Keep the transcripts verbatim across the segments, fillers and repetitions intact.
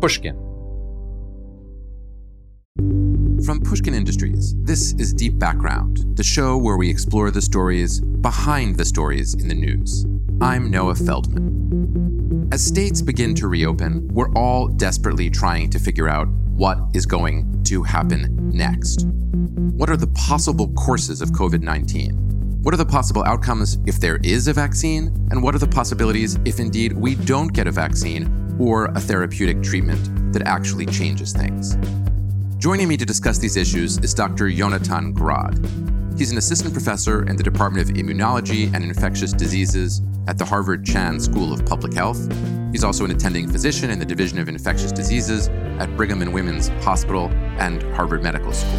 Pushkin. From Pushkin Industries, this is Deep Background, the show where we explore the stories behind the stories in the news. I'm Noah Feldman. As states begin to reopen, we're all desperately trying to figure out what is going to happen next. What are the possible courses of covid nineteen? What are the possible outcomes if there is a vaccine? And what are the possibilities if indeed we don't get a vaccine or a therapeutic treatment that actually changes things? Joining me to discuss these issues is Doctor Yonatan Grad. He's an assistant professor in the Department of Immunology and Infectious Diseases at the Harvard Chan School of Public Health. He's also an attending physician in the Division of Infectious Diseases at Brigham and Women's Hospital and Harvard Medical School.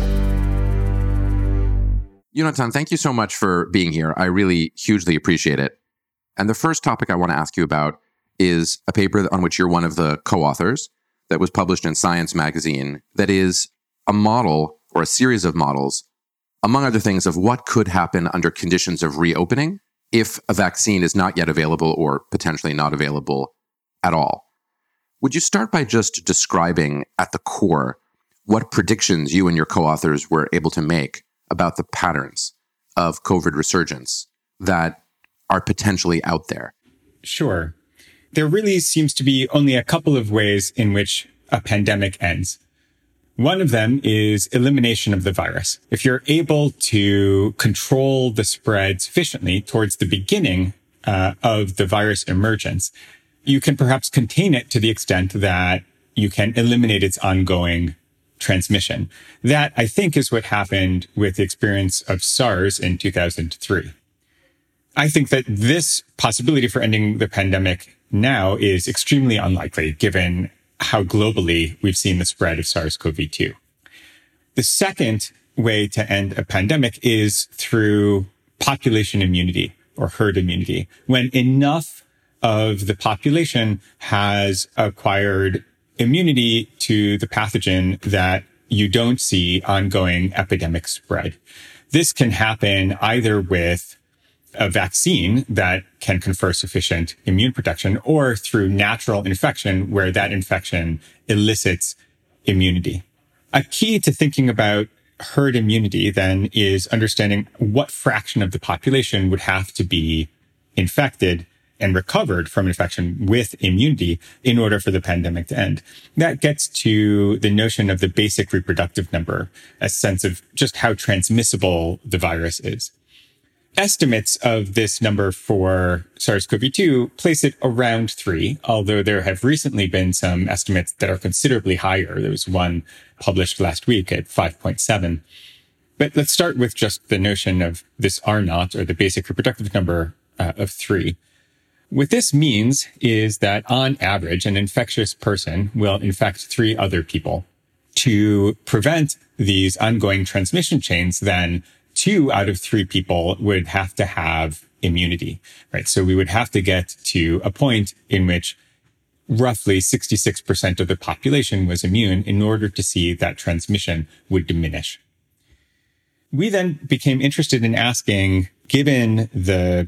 Yonatan, thank you so much for being here. I really hugely appreciate it. And the first topic I want to ask you about is a paper on which you're one of the co-authors that was published in Science magazine that is a model or a series of models, among other things, of what could happen under conditions of reopening if a vaccine is not yet available or potentially not available at all. Would you start by just describing at the core what predictions you and your co-authors were able to make about the patterns of COVID resurgence that are potentially out there? Sure. There really seems to be only a couple of ways in which a pandemic ends. One of them is elimination of the virus. If you're able to control the spread sufficiently towards the beginning uh, of the virus emergence, you can perhaps contain it to the extent that you can eliminate its ongoing transmission. That, I think, is what happened with the experience of SARS in two thousand three. I think that this possibility for ending the pandemic now is extremely unlikely, given how globally we've seen the spread of SARS-C o V two. The second way to end a pandemic is through population immunity or herd immunity, when enough of the population has acquired immunity to the pathogen that you don't see ongoing epidemic spread. This can happen either with a vaccine that can confer sufficient immune protection or through natural infection where that infection elicits immunity. A key to thinking about herd immunity then is understanding what fraction of the population would have to be infected and recovered from infection with immunity in order for the pandemic to end. That gets to the notion of the basic reproductive number, a sense of just how transmissible the virus is. Estimates of this number for SARS-C o V two place it around three, although there have recently been some estimates that are considerably higher. There was one published last week at five point seven. But let's start with just the notion of this R naught, or the basic reproductive number uh, of three. What this means is that on average, an infectious person will infect three other people. To prevent these ongoing transmission chains, then two out of three people would have to have immunity, right? So we would have to get to a point in which roughly sixty-six percent of the population was immune in order to see that transmission would diminish. We then became interested in asking, given the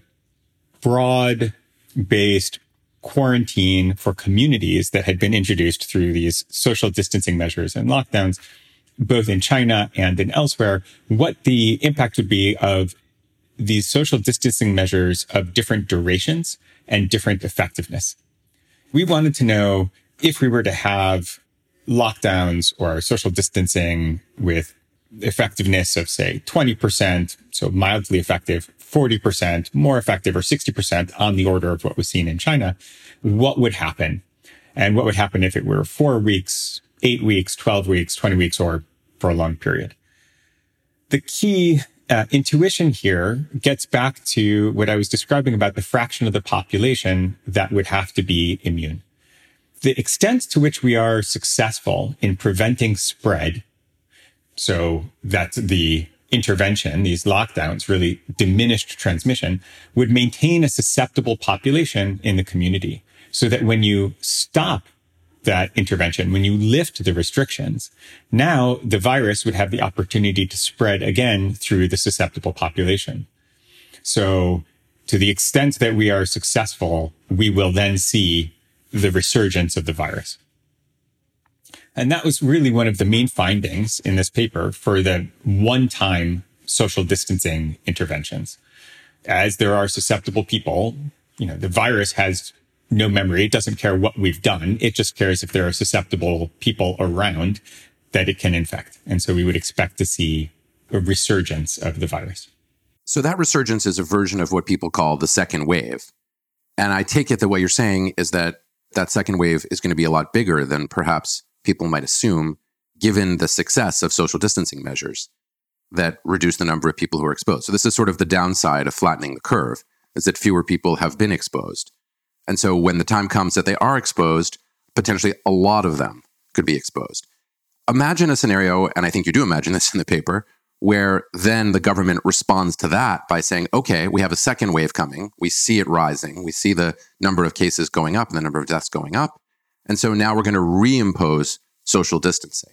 broad-based quarantine for communities that had been introduced through these social distancing measures and lockdowns, both in China and in elsewhere, what the impact would be of these social distancing measures of different durations and different effectiveness. We wanted to know if we were to have lockdowns or social distancing with effectiveness of, say, twenty percent, so mildly effective, forty percent, more effective, or sixty percent on the order of what was seen in China, what would happen? And what would happen if it were four weeks, eight weeks, twelve weeks, twenty weeks, or for a long period? The key uh, intuition here gets back to what I was describing about the fraction of the population that would have to be immune. The extent to which we are successful in preventing spread, so that the intervention, these lockdowns, really diminished transmission, would maintain a susceptible population in the community, so that when you stop that intervention, when you lift the restrictions, now the virus would have the opportunity to spread again through the susceptible population. So to the extent that we are successful, we will then see the resurgence of the virus. And that was really one of the main findings in this paper for the one-time social distancing interventions. As there are susceptible people, you know, the virus has no memory. It doesn't care what we've done. It just cares if there are susceptible people around that it can infect. And so we would expect to see a resurgence of the virus. So that resurgence is a version of what people call the second wave. And I take it that what you're saying is that that second wave is going to be a lot bigger than perhaps people might assume, given the success of social distancing measures that reduce the number of people who are exposed. So this is sort of the downside of flattening the curve, is that fewer people have been exposed. And so when the time comes that they are exposed, potentially a lot of them could be exposed. Imagine a scenario, and I think you do imagine this in the paper, where then the government responds to that by saying, okay, we have a second wave coming. We see it rising. We see the number of cases going up and the number of deaths going up. And so now we're going to reimpose social distancing.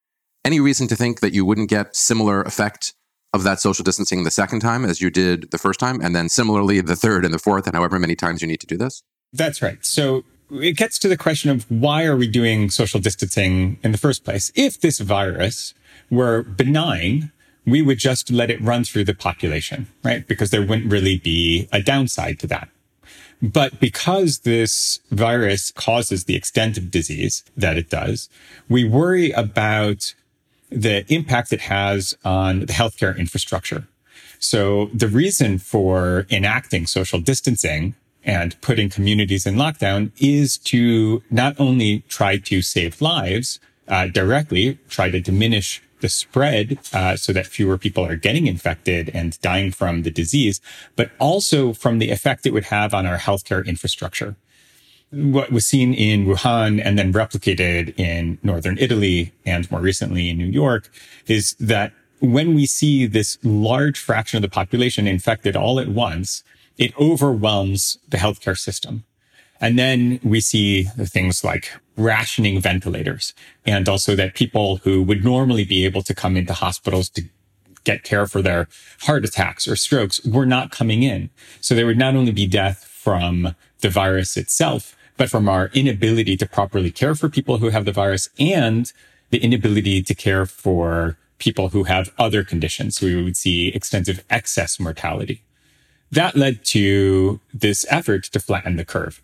Any reason to think that you wouldn't get similar effect of that social distancing the second time as you did the first time, and then similarly the third and the fourth, and however many times you need to do this? That's right. So it gets to the question of why are we doing social distancing in the first place? If this virus were benign, we would just let it run through the population, right? Because there wouldn't really be a downside to that. But because this virus causes the extent of disease that it does, we worry about the impact it has on the healthcare infrastructure. So the reason for enacting social distancing and putting communities in lockdown is to not only try to save lives uh, directly, try to diminish the spread uh, so that fewer people are getting infected and dying from the disease, but also from the effect it would have on our healthcare infrastructure. What was seen in Wuhan and then replicated in northern Italy and more recently in New York is that when we see this large fraction of the population infected all at once, it overwhelms the healthcare system. And then we see things like rationing ventilators, and also that people who would normally be able to come into hospitals to get care for their heart attacks or strokes were not coming in. So there would not only be death from the virus itself, but from our inability to properly care for people who have the virus and the inability to care for people who have other conditions. So we would see extensive excess mortality. That led to this effort to flatten the curve.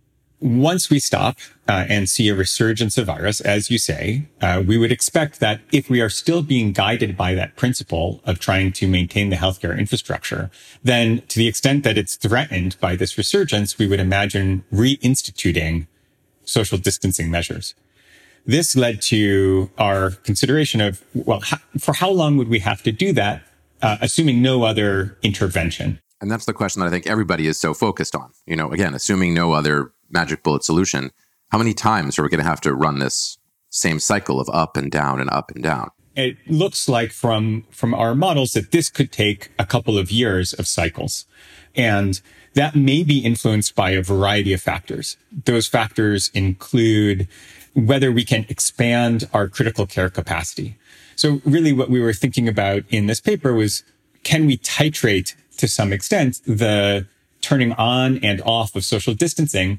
Once we stop uh, and see a resurgence of virus, as you say, uh, we would expect that if we are still being guided by that principle of trying to maintain the healthcare infrastructure, then to the extent that it's threatened by this resurgence, we would imagine reinstituting social distancing measures. This led to our consideration of, well, how, for how long would we have to do that, uh, assuming no other intervention? And that's the question that I think everybody is so focused on. You know, again, assuming no other magic bullet solution, how many times are we going to have to run this same cycle of up and down and up and down? It looks like from, from our models that this could take a couple of years of cycles. And that may be influenced by a variety of factors. Those factors include whether we can expand our critical care capacity. So really what we were thinking about in this paper was, can we titrate to some extent the turning on and off of social distancing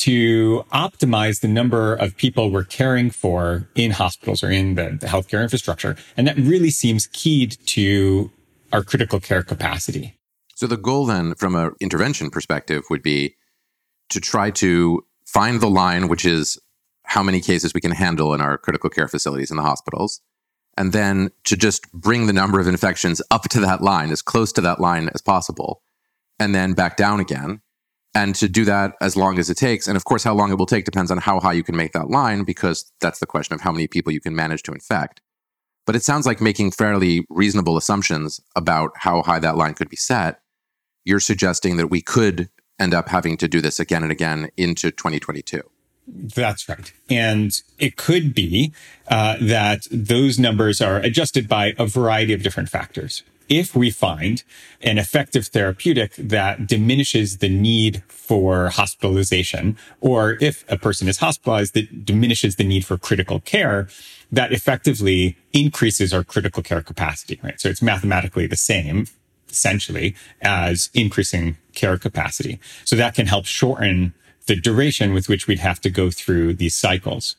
to optimize the number of people we're caring for in hospitals or in the, the healthcare infrastructure. And that really seems keyed to our critical care capacity. So the goal then, from an intervention perspective, would be to try to find the line, which is how many cases we can handle in our critical care facilities in the hospitals, and then to just bring the number of infections up to that line, as close to that line as possible, and then back down again, and to do that as long as it takes. And of course, how long it will take depends on how high you can make that line, because that's the question of how many people you can manage to infect. But it sounds like making fairly reasonable assumptions about how high that line could be set. You're suggesting that we could end up having to do this again and again into twenty twenty-two. That's right. And it could be uh, that those numbers are adjusted by a variety of different factors. If we find an effective therapeutic that diminishes the need for hospitalization, or if a person is hospitalized that diminishes the need for critical care, that effectively increases our critical care capacity, right? So it's mathematically the same, essentially, as increasing care capacity. So that can help shorten the duration with which we'd have to go through these cycles.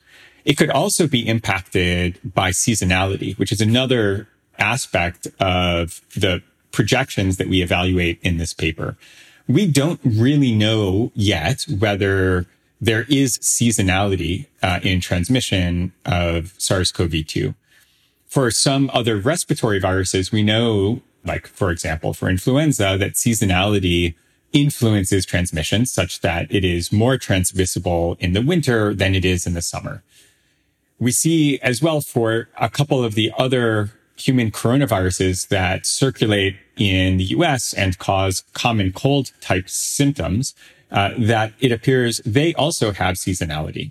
It could also be impacted by seasonality, which is another aspect of the projections that we evaluate in this paper. We don't really know yet whether there is seasonality uh, in transmission of SARS-C o V two. For some other respiratory viruses, we know, like, for example, for influenza, that seasonality influences transmission such that it is more transmissible in the winter than it is in the summer. We see as well for a couple of the other human coronaviruses that circulate in the U S and cause common cold type symptoms, uh, that it appears they also have seasonality.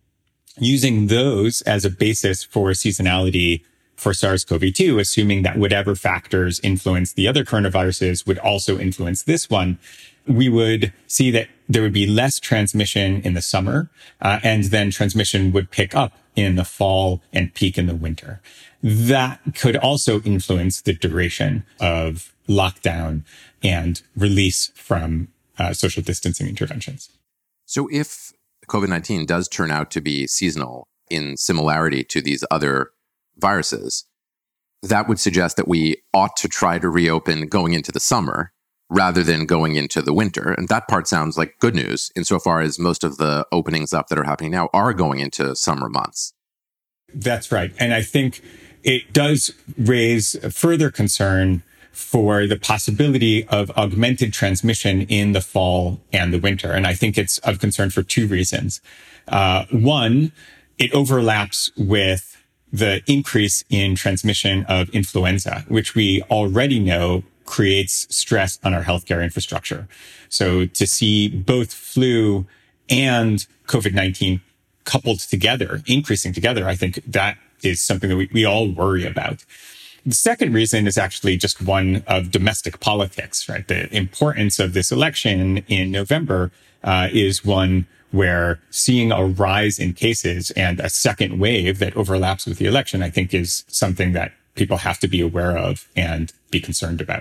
Using those as a basis for seasonality for SARS-C o V two, assuming that whatever factors influence the other coronaviruses would also influence this one, we would see that there would be less transmission in the summer, uh, and then transmission would pick up in the fall and peak in the winter. That could also influence the duration of lockdown and release from uh, social distancing interventions. So if COVID nineteen does turn out to be seasonal in similarity to these other viruses, that would suggest that we ought to try to reopen going into the summer rather than going into the winter. And that part sounds like good news insofar as most of the openings up that are happening now are going into summer months. That's right. And I think it does raise further concern for the possibility of augmented transmission in the fall and the winter. And I think it's of concern for two reasons. Uh, one, it overlaps with the increase in transmission of influenza, which we already know creates stress on our healthcare infrastructure. So to see both flu and COVID nineteen coupled together, increasing together, I think that is something that we, we all worry about. The second reason is actually just one of domestic politics, right? The importance of this election in November uh, is one where seeing a rise in cases and a second wave that overlaps with the election, I think, is something that people have to be aware of and be concerned about.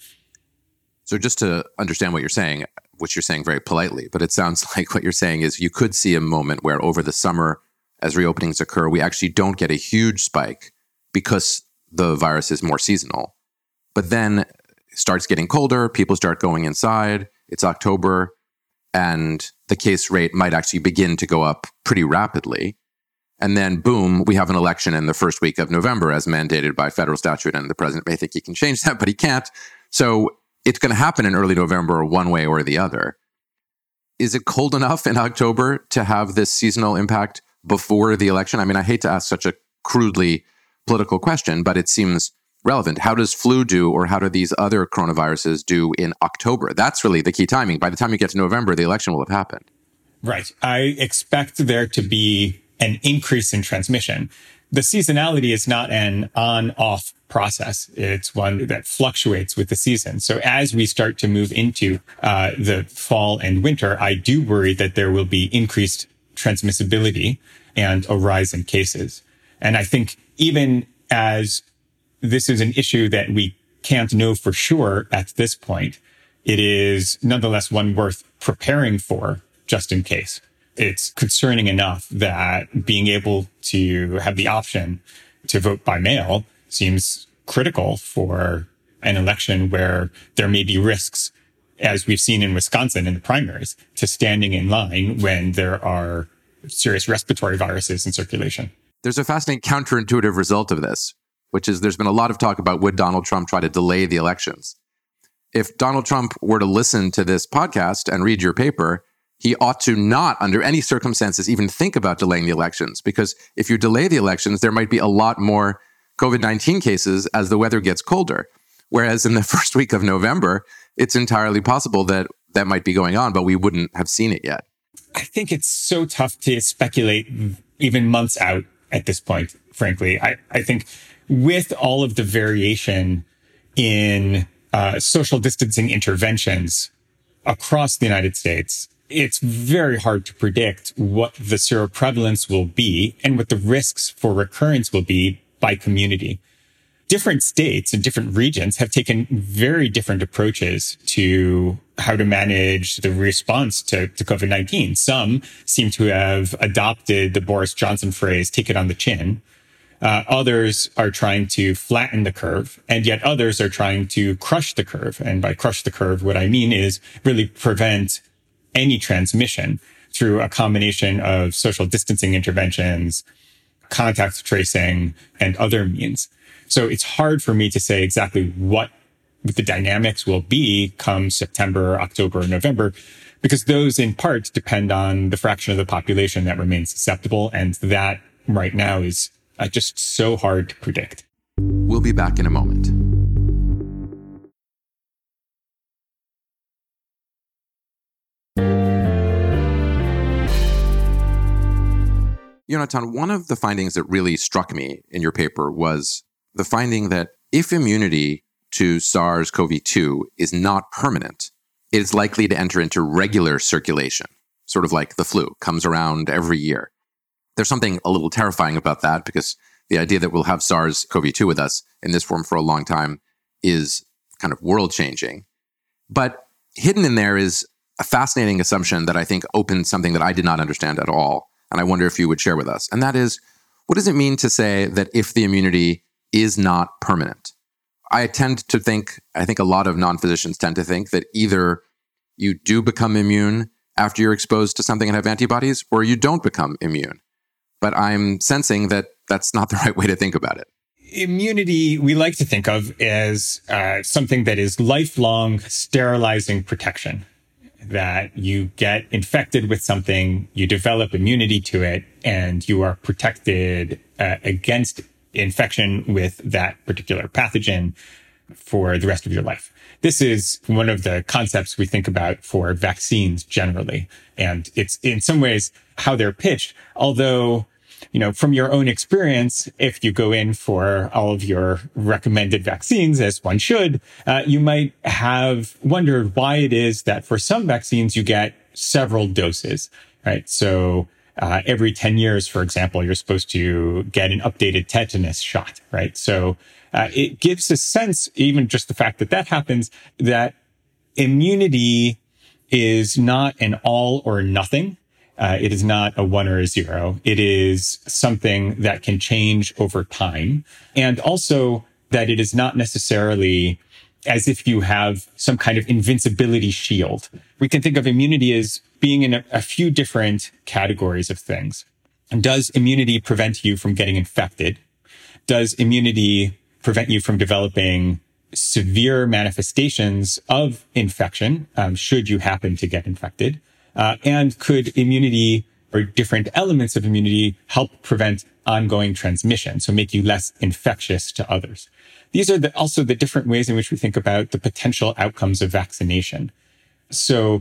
So just to understand what you're saying, which you're saying very politely, but it sounds like what you're saying is you could see a moment where over the summer, as reopenings occur, we actually don't get a huge spike because the virus is more seasonal. But then it starts getting colder, people start going inside, it's October, and the case rate might actually begin to go up pretty rapidly. And then, boom, we have an election in the first week of November as mandated by federal statute, and the president may think he can change that, but he can't. So it's going to happen in early November one way or the other. Is it cold enough in October to have this seasonal impact before the election? I mean, I hate to ask such a crudely political question, but it seems relevant. How does flu do, or how do these other coronaviruses do in October? That's really the key timing. By the time you get to November, the election will have happened. Right. I expect there to be an increase in transmission. The seasonality is not an on-off process. It's one that fluctuates with the season. So as we start to move into uh, the fall and winter, I do worry that there will be increased transmissibility and a rise in cases. And I think even as this is an issue that we can't know for sure at this point, it is nonetheless one worth preparing for just in case. It's concerning enough that being able to have the option to vote by mail seems critical for an election where there may be risks, as we've seen in Wisconsin in the primaries, to standing in line when there are serious respiratory viruses in circulation. There's a fascinating counterintuitive result of this, which is there's been a lot of talk about would Donald Trump try to delay the elections. If Donald Trump were to listen to this podcast and read your paper, he ought to not, under any circumstances, even think about delaying the elections. Because if you delay the elections, there might be a lot more COVID nineteen cases as the weather gets colder. Whereas in the first week of November, it's entirely possible that that might be going on, but we wouldn't have seen it yet. I think it's so tough to speculate even months out at this point, frankly. I, I think with all of the variation in uh, social distancing interventions across the United States, it's very hard to predict what the seroprevalence will be and what the risks for recurrence will be by community. different states and different regions have taken very different approaches to how to manage the response to, to COVID nineteen. Some seem to have adopted the Boris Johnson phrase, take it on the chin. Uh, others are trying to flatten the curve, and yet others are trying to crush the curve. And by crush the curve, what I mean is really prevent any transmission through a combination of social distancing interventions, contact tracing, and other means. So it's hard for me to say exactly what the dynamics will be come September, October, November, because those in part depend on the fraction of the population that remains susceptible. And that right now is uh, just so hard to predict. We'll be back in a moment. Yonatan, one of the findings that really struck me in your paper was the finding that if immunity to SARS-C o V two is not permanent, it is likely to enter into regular circulation, sort of like the flu, comes around every year. There's something a little terrifying about that because the idea that we'll have SARS-C o V two with us in this form for a long time is kind of world-changing. But hidden in there is a fascinating assumption that I think opens something that I did not understand at all. And I wonder if you would share with us. And that is, what does it mean to say that if the immunity is not permanent? I tend to think, I think a lot of non-physicians tend to think that either you do become immune after you're exposed to something and have antibodies, or you don't become immune. But I'm sensing that that's not the right way to think about it. Immunity, we like to think of as uh, something that is lifelong sterilizing protection. That you get infected with something, you develop immunity to it, and you are protected uh, against infection with that particular pathogen for the rest of your life. This is one of the concepts we think about for vaccines generally. And it's in some ways how they're pitched, although, you know, from your own experience, if you go in for all of your recommended vaccines, as one should, uh, you might have wondered why it is that for some vaccines you get several doses, right? So uh, every ten years, for example, you're supposed to get an updated tetanus shot, right? So uh, it gives a sense, even just the fact that that happens, that immunity is not an all or nothing. Uh, it is not a one or a zero. It is something that can change over time. And also that it is not necessarily as if you have some kind of invincibility shield. We can think of immunity as being in a, a few different categories of things. And does immunity prevent you from getting infected? Does immunity prevent you from developing severe manifestations of infection, um, should you happen to get infected? Uh, and could immunity or different elements of immunity help prevent ongoing transmission, so make you less infectious to others? These are the, also the different ways in which we think about the potential outcomes of vaccination. So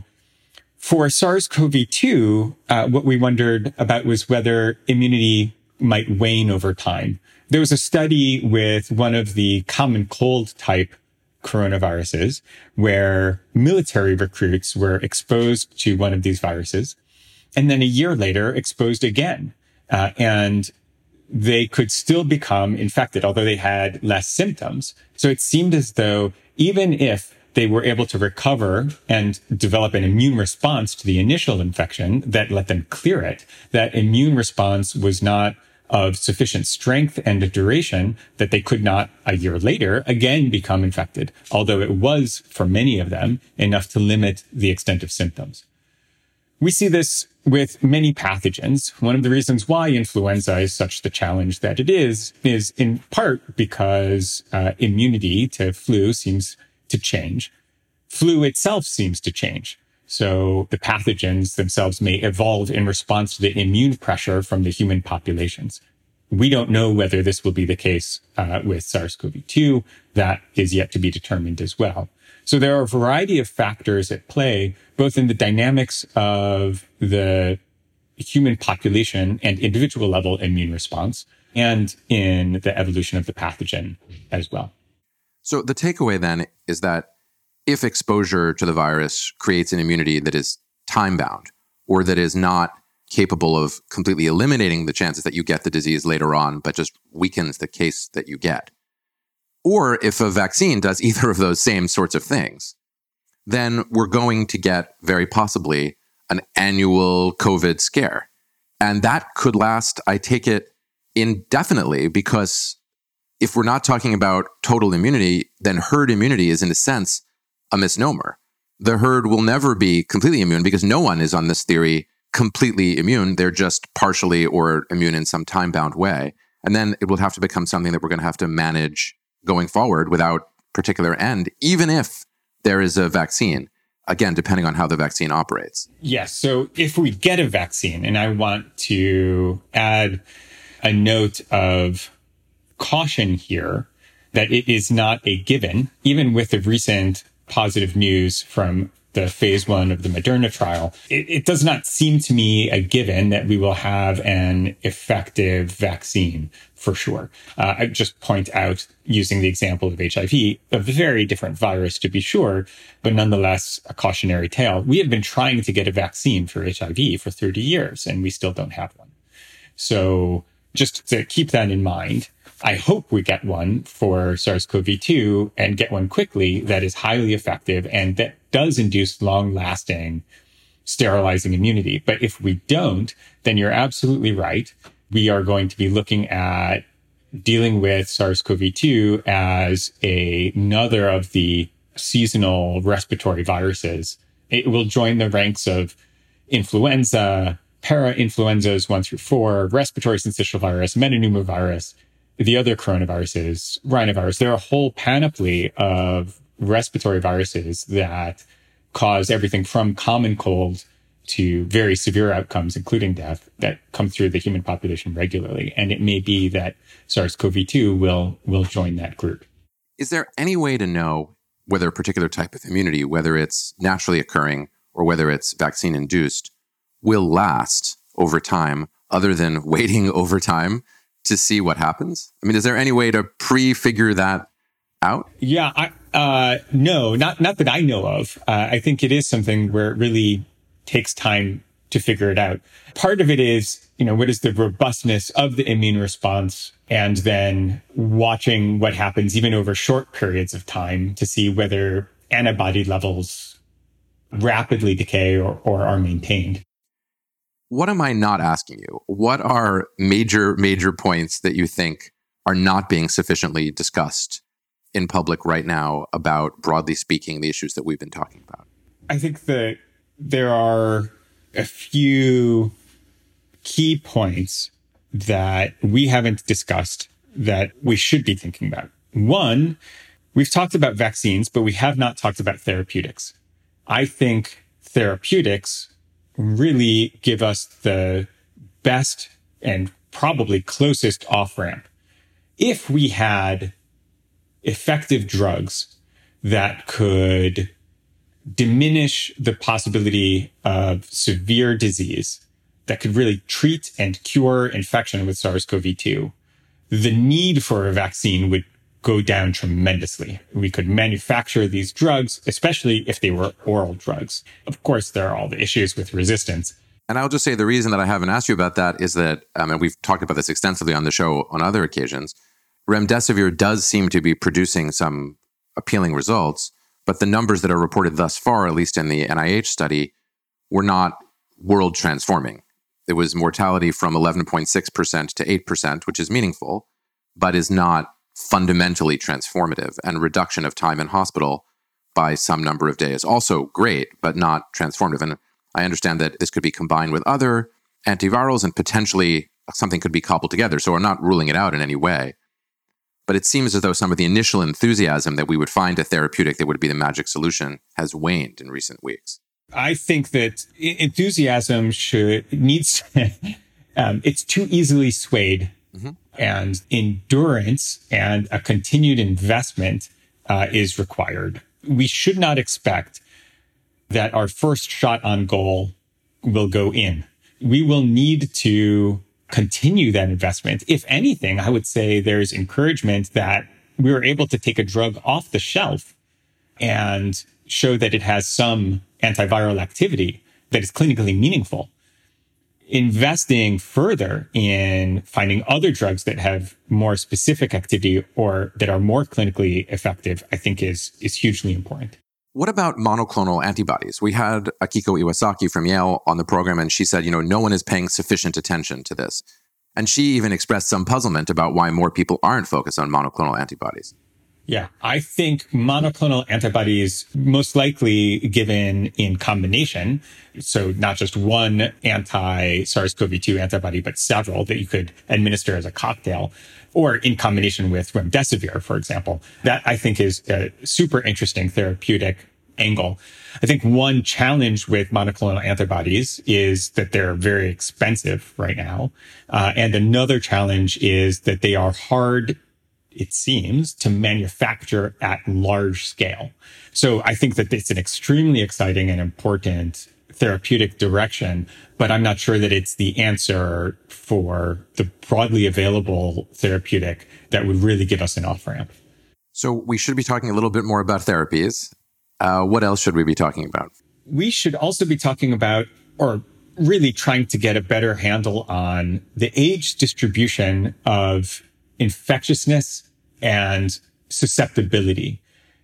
for SARS-C o V two, uh, what we wondered about was whether immunity might wane over time. There was a study with one of the common cold type coronaviruses where military recruits were exposed to one of these viruses and then a year later exposed again. Uh, and they could still become infected, although they had less symptoms. So it seemed as though even if they were able to recover and develop an immune response to the initial infection that let them clear it, that immune response was not of sufficient strength and duration that they could not a year later again become infected, although it was for many of them enough to limit the extent of symptoms. We see this with many pathogens. One of the reasons why influenza is such the challenge that it is, is in part because uh, immunity to flu seems to change. Flu itself seems to change. So the pathogens themselves may evolve in response to the immune pressure from the human populations. We don't know whether this will be the case uh, with SARS-C o V two. That is yet to be determined as well. So there are a variety of factors at play, both in the dynamics of the human population and individual level immune response, and in the evolution of the pathogen as well. So the takeaway then is that if exposure to the virus creates an immunity that is time-bound or that is not capable of completely eliminating the chances that you get the disease later on, but just weakens the case that you get, Or if a vaccine does either of those same sorts of things, then we're going to get very possibly an annual COVID scare. And that could last, I take it, indefinitely, because if we're not talking about total immunity, then herd immunity is, in a sense, a misnomer. The herd will never be completely immune because no one is, on this theory, completely immune. They're just partially or immune in some time-bound way. And then it will have to become something that we're going to have to manage going forward without particular end, even if there is a vaccine, again, depending on how the vaccine operates. Yes. So if we get a vaccine, and I want to add a note of caution here, that it is not a given, even with the recent positive news from the phase one of the Moderna trial, it, it does not seem to me a given that we will have an effective vaccine for sure. Uh, I just point out, using the example of H I V, a very different virus to be sure, but nonetheless a cautionary tale. We have been trying to get a vaccine for H I V for thirty years, and we still don't have one. So just to keep that in mind, I hope we get one for SARS-C o V two and get one quickly that is highly effective and that does induce long-lasting sterilizing immunity. But if we don't, then you're absolutely right. We are going to be looking at dealing with SARS-C o V two as a, another of the seasonal respiratory viruses. It will join the ranks of influenza, para-influenzas one through four, respiratory syncytial virus, metapneumovirus, the other coronaviruses, rhinovirus. There are a whole panoply of respiratory viruses that cause everything from common cold to very severe outcomes, including death, that come through the human population regularly. And it may be that SARS-C o V two will, will join that group. Is there any way to know whether a particular type of immunity, whether it's naturally occurring or whether it's vaccine-induced, will last over time, other than waiting over time to see what happens? I mean, is there any way to pre-figure that out? Yeah, I, uh, no, not not that I know of. Uh, I think it is something where it really takes time to figure it out. Part of it is, you know, what is the robustness of the immune response, and then watching what happens even over short periods of time to see whether antibody levels rapidly decay or, or are maintained. What am I not asking you? What are major, major points that you think are not being sufficiently discussed in public right now about, broadly speaking, the issues that we've been talking about? I think that there are a few key points that we haven't discussed that we should be thinking about. One, we've talked about vaccines, but we have not talked about therapeutics. I think therapeutics really give us the best and probably closest off-ramp. If we had effective drugs that could diminish the possibility of severe disease, that could really treat and cure infection with SARS-C o V two, the need for a vaccine would go down tremendously. We could manufacture these drugs, especially if they were oral drugs. Of course, there are all the issues with resistance. And I'll just say the reason that I haven't asked you about that is that, um, and we've talked about this extensively on the show on other occasions, remdesivir does seem to be producing some appealing results, but the numbers that are reported thus far, at least in the N I H study, were not world transforming. It was mortality from eleven point six percent to eight percent, which is meaningful, but is not fundamentally transformative, and reduction of time in hospital by some number of days. Also great, but not transformative. And I understand that this could be combined with other antivirals and potentially something could be cobbled together. So I'm not ruling it out in any way. But it seems as though some of the initial enthusiasm that we would find a therapeutic that would be the magic solution has waned in recent weeks. I think that enthusiasm should needs um, it's too easily swayed. Mm-hmm. And endurance and a continued investment uh, is required. We should not expect that our first shot on goal will go in. We will need to continue that investment. If anything, I would say there's encouragement that we were able to take a drug off the shelf and show that it has some antiviral activity that is clinically meaningful. investing further in finding other drugs that have more specific activity or that are more clinically effective, I think is, is hugely important. What about monoclonal antibodies? We had Akiko Iwasaki from Yale on the program, and she said, you know, no one is paying sufficient attention to this. And she even expressed some puzzlement about why more people aren't focused on monoclonal antibodies. Yeah, I think monoclonal antibodies, most likely given in combination, so not just one anti-SARS-C o V two antibody, but several that you could administer as a cocktail, or in combination with remdesivir, for example. That, I think, is a super interesting therapeutic angle. I think one challenge with monoclonal antibodies is that they're very expensive right now. Uh, and another challenge is that they are hard, it seems, to manufacture at large scale. So I think that it's an extremely exciting and important therapeutic direction, but I'm not sure that it's the answer for the broadly available therapeutic that would really give us an off-ramp. So we should be talking a little bit more about therapies. Uh, what else should we be talking about? We should also be talking about, or really trying to get a better handle on, the age distribution of infectiousness and susceptibility.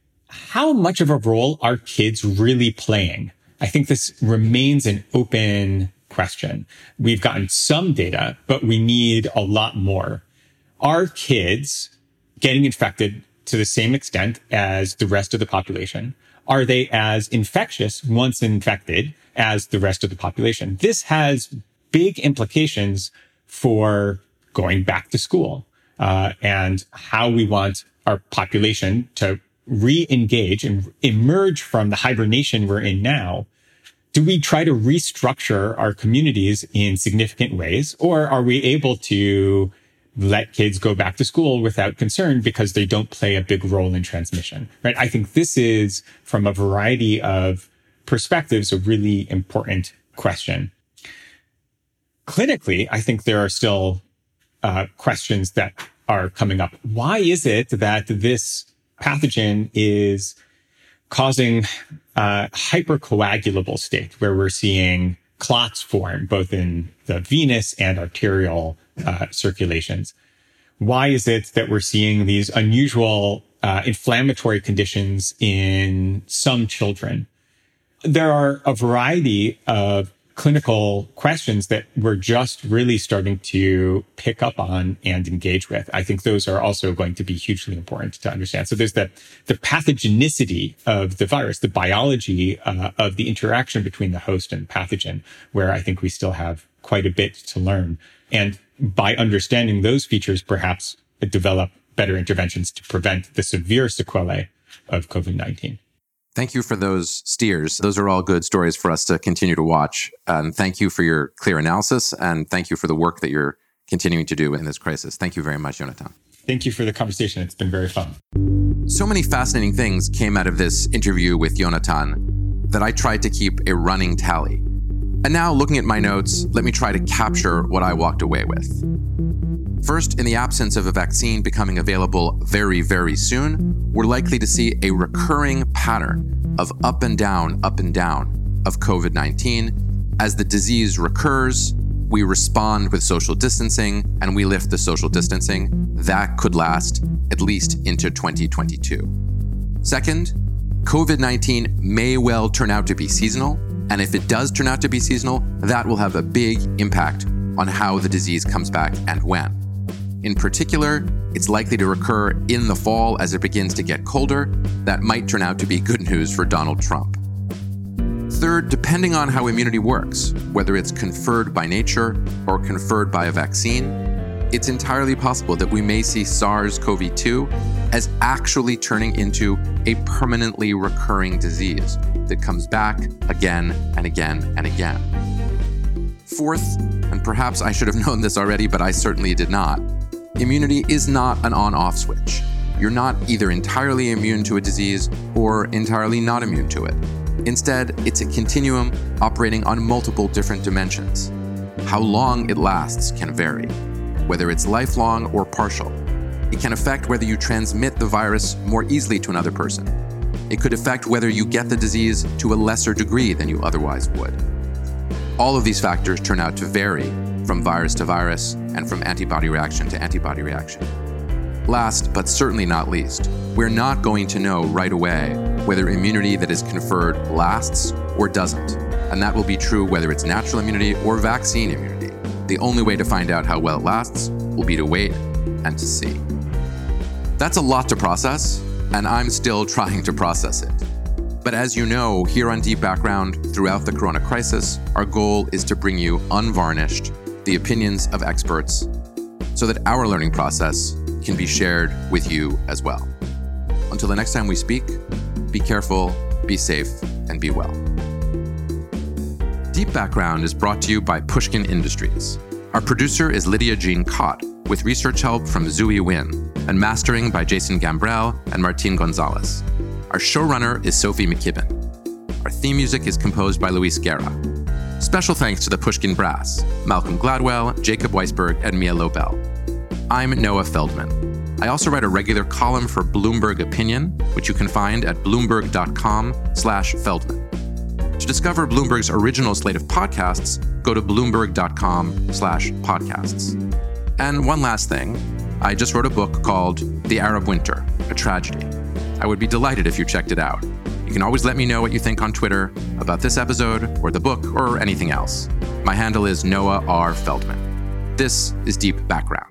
How much of a role are kids really playing? I think this remains an open question. We've gotten some data, but we need a lot more. Are kids getting infected to the same extent as the rest of the population? Are they as infectious once infected as the rest of the population? This has big implications for going back to school. Uh, and how we want our population to re-engage and emerge from the hibernation we're in now. Do we try to restructure our communities in significant ways, or are we able to let kids go back to school without concern because they don't play a big role in transmission, right? I think this is, from a variety of perspectives, a really important question. Clinically, I think there are still uh, questions that are coming up. Why is it that this pathogen is causing a hypercoagulable state where we're seeing clots form both in the venous and arterial uh, circulations? Why is it that we're seeing these unusual uh, inflammatory conditions in some children? There are a variety of clinical questions that we're just really starting to pick up on and engage with. I think those are also going to be hugely important to understand. So there's the, the pathogenicity of the virus, the biology uh, of the interaction between the host and pathogen, where I think we still have quite a bit to learn. And by understanding those features, perhaps develop better interventions to prevent the severe sequelae of COVID nineteen. Thank you for those steers. Those are all good stories for us to continue to watch. And thank you for your clear analysis. And thank you for the work that you're continuing to do in this crisis. Thank you very much, Yonatan. Thank you for the conversation. It's been very fun. So many fascinating things came out of this interview with Yonatan that I tried to keep a running tally. And now, looking at my notes, let me try to capture what I walked away with. First, in the absence of a vaccine becoming available very, very soon, we're likely to see a recurring pattern of up and down, up and down of COVID nineteen. As the disease recurs, we respond with social distancing and we lift the social distancing. That could last at least into twenty twenty-two. Second, COVID nineteen may well turn out to be seasonal. And if it does turn out to be seasonal, that will have a big impact on how the disease comes back and when. In particular, it's likely to recur in the fall as it begins to get colder. That might turn out to be good news for Donald Trump. Third, depending on how immunity works, whether it's conferred by nature or conferred by a vaccine, it's entirely possible that we may see SARS-C o V two as actually turning into a permanently recurring disease that comes back again and again and again. Fourth, and perhaps I should have known this already, but I certainly did not, immunity is not an on-off switch. You're not either entirely immune to a disease or entirely not immune to it. Instead, it's a continuum operating on multiple different dimensions. How long it lasts can vary, whether it's lifelong or partial. It can affect whether you transmit the virus more easily to another person. It could affect whether you get the disease to a lesser degree than you otherwise would. All of these factors turn out to vary from virus to virus and from antibody reaction to antibody reaction. Last, but certainly not least, we're not going to know right away whether immunity that is conferred lasts or doesn't. And that will be true whether it's natural immunity or vaccine immunity. The only way to find out how well it lasts will be to wait and to see. That's a lot to process, and I'm still trying to process it. But as you know, here on Deep Background, throughout the corona crisis, our goal is to bring you unvarnished, the opinions of experts, so that our learning process can be shared with you as well. Until the next time we speak, be careful, be safe, and be well. Deep Background is brought to you by Pushkin Industries. Our producer is Lydia Jean Cott, with research help from Zui Win, and mastering by Jason Gambrell and Martin Gonzalez. Our showrunner is Sophie McKibben. Our theme music is composed by Luis Guerra. Special thanks to the Pushkin Brass, Malcolm Gladwell, Jacob Weisberg, and Mia Lobel. I'm Noah Feldman. I also write a regular column for Bloomberg Opinion, which you can find at bloomberg.com slash Feldman. To discover Bloomberg's original slate of podcasts, go to bloomberg.com slash podcasts. And one last thing, I just wrote a book called The Arab Winter, A Tragedy. I would be delighted if you checked it out. You can always let me know what you think on Twitter about this episode or the book or anything else. My handle is Noah R. Feldman. This is Deep Background.